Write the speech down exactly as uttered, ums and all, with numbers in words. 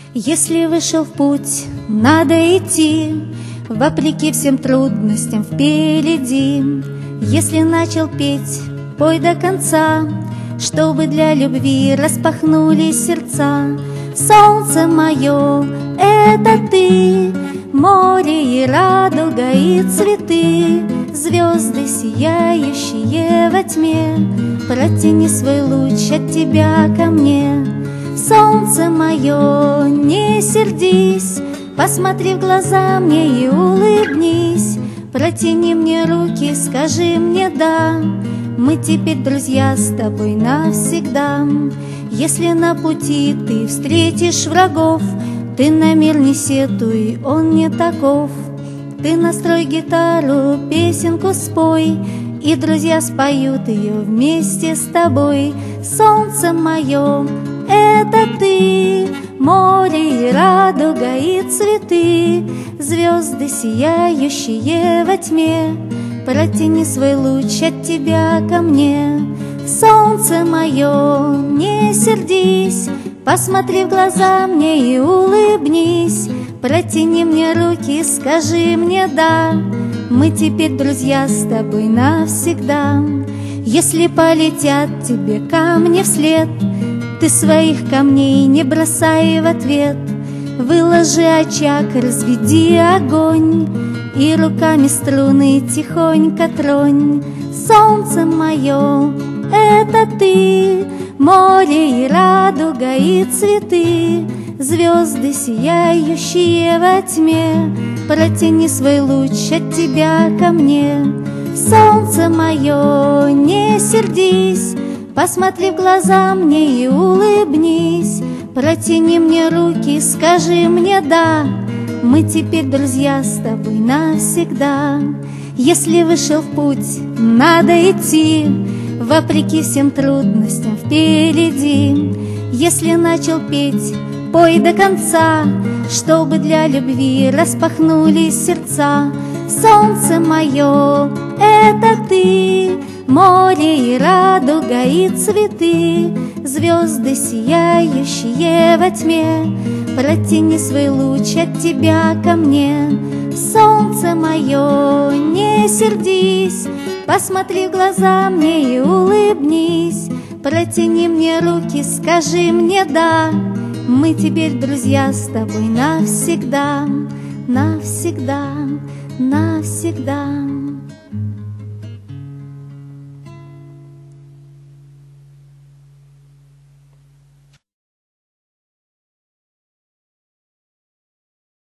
Если вышел в путь, надо идти, вопреки всем трудностям впереди. Если начал петь, пой до конца, чтобы для любви распахнулись сердца. Солнце мое — это ты, море и радуга и цветы, звезды, сияющие во тьме. Протяни свой луч от тебя ко мне. Солнце мое, не сердись, посмотри в глаза мне и улыбнись. Протяни мне руки, скажи мне «да». Мы теперь друзья с тобой навсегда. Если на пути ты встретишь врагов, ты на мир не сетуй, он не таков. Ты настрой гитару, песенку спой, и друзья споют ее вместе с тобой. Солнце мое — это ты, море и радуга и цветы, звезды, сияющие во тьме. Протяни свой луч от тебя ко мне. Солнце мое, не сердись, посмотри в глаза мне и улыбнись. Протяни мне руки, скажи мне «да». Мы теперь друзья с тобой навсегда. Если полетят тебе камни вслед, ты своих камней не бросай в ответ. Выложи очаг, разведи огонь, и руками струны тихонько тронь. Солнце мое — это ты, море и радуга и цветы, звезды, сияющие во тьме. Протяни свой луч от тебя ко мне. Солнце мое, не сердись, посмотри в глаза мне и улыбнись. Протяни мне руки, скажи мне «да». Мы теперь друзья с тобой навсегда. Если вышел в путь, надо идти, вопреки всем трудностям впереди. Если начал петь, пой до конца, чтобы для любви распахнулись сердца. Солнце мое — это ты, море и радуга и цветы, звезды, сияющие во тьме. Протяни свой луч от тебя ко мне. Солнце мое, не сердись, посмотри в глаза мне и улыбнись. Протяни мне руки, скажи мне «да». Мы теперь друзья с тобой навсегда, навсегда, навсегда.